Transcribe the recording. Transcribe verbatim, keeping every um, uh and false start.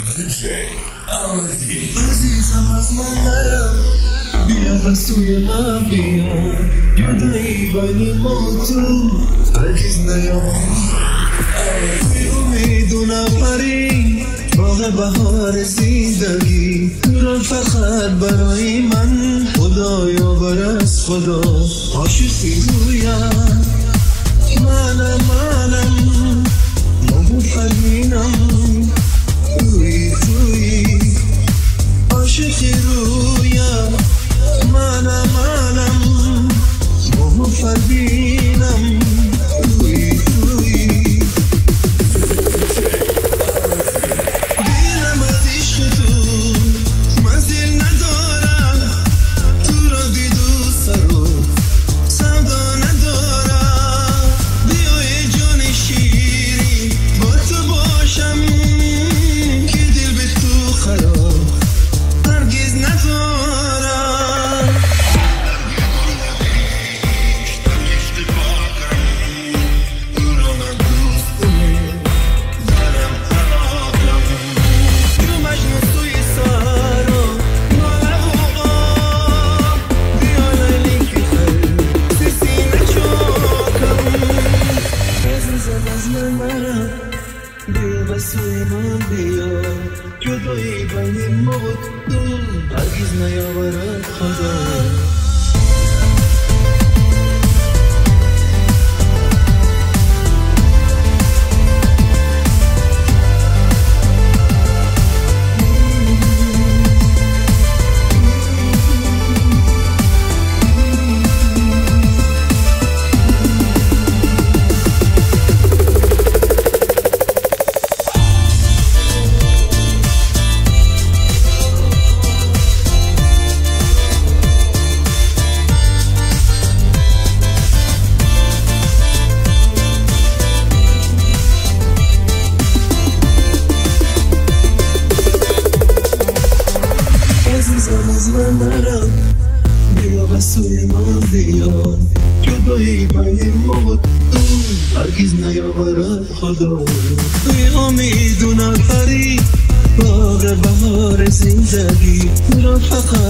عزیزم از من نرم، بیا بسوی من بیا، جدایی بین ما و تو هرگز نیام. میدونم پری باغ بهار زندگی دوران فقط برای من، خدایا بر از خدا عاشقی رویم. منم منم مبود قلبینم، روی روی عاشقی رویم. منم منم مبود قلبینم، روی روی دلم از عشق تو منزل ندارم، تو را بی دوست رو سودا ندارم. بیای جان شیری با تو باشم که دل به تو خراب هرگز ندارم. بیا بسوی من بیا، جدایی بین ما و تو هرگز نیاورد خدا. عزیزم از من نرم، بیا بسوی من بیا، جدایی بین ما و تو هرگز نیاورد خدا. بیا میدونم پری باغ بهار زندگی را فقط